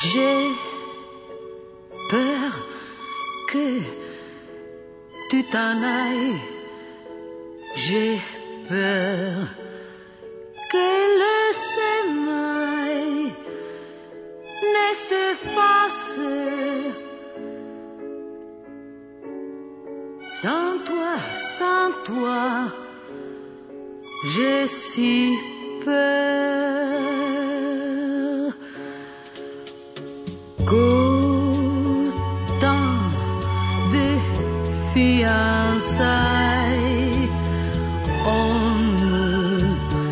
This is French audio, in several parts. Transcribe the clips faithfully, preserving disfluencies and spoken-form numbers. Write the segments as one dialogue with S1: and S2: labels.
S1: J'ai peur que tu t'en ailles. J'ai peur que le semail ne se fasse. Sans toi, sans toi, j'ai si peur qu'au temps des fiançailles, on nous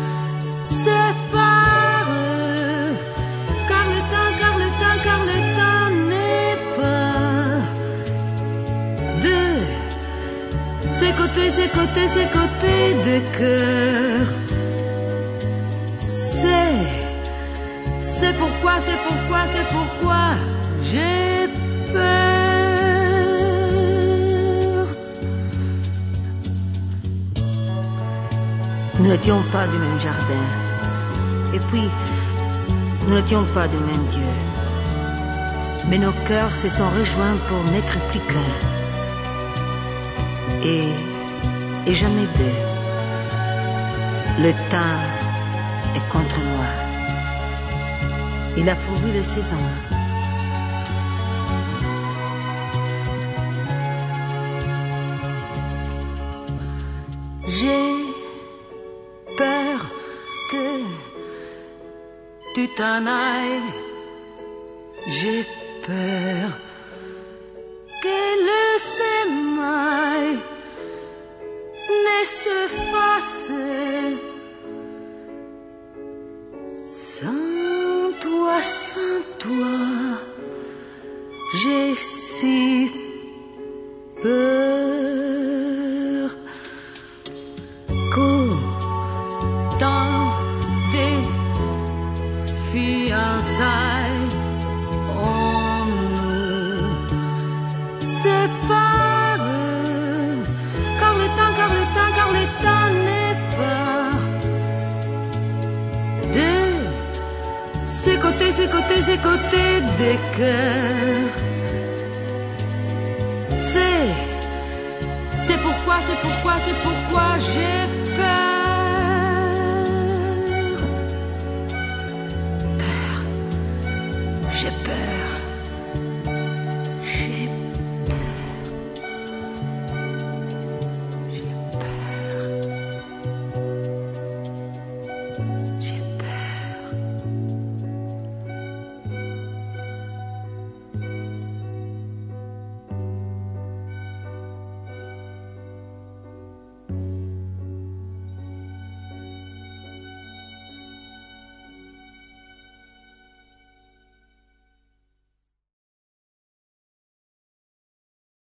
S1: sépare. Car le temps, car le temps, car le temps n'est pas de ces côtés, ces côtés, ces côtés de cœur. C'est, c'est pourquoi, c'est pourquoi, c'est pourquoi j'ai peur.
S2: Nous n'étions pas du même jardin. Et puis, nous n'étions pas du même Dieu. Mais nos cœurs se sont rejoints pour n'être plus qu'un. Et, et jamais deux. Le temps est contre moi. Il a pourvu les saisons.
S1: J'ai peur que tu t'en ailles. J'ai peur que le semail ne se fasse. Sans toi, sans toi, j'ai si peur qu'au temps des fiançailles, on nous sépare. Car le temps, car le temps, car le temps n'est pas de ces côtés, ces côtés, ces côtés des cœurs. C'est, c'est pourquoi, c'est pourquoi, c'est pourquoi j'ai peur.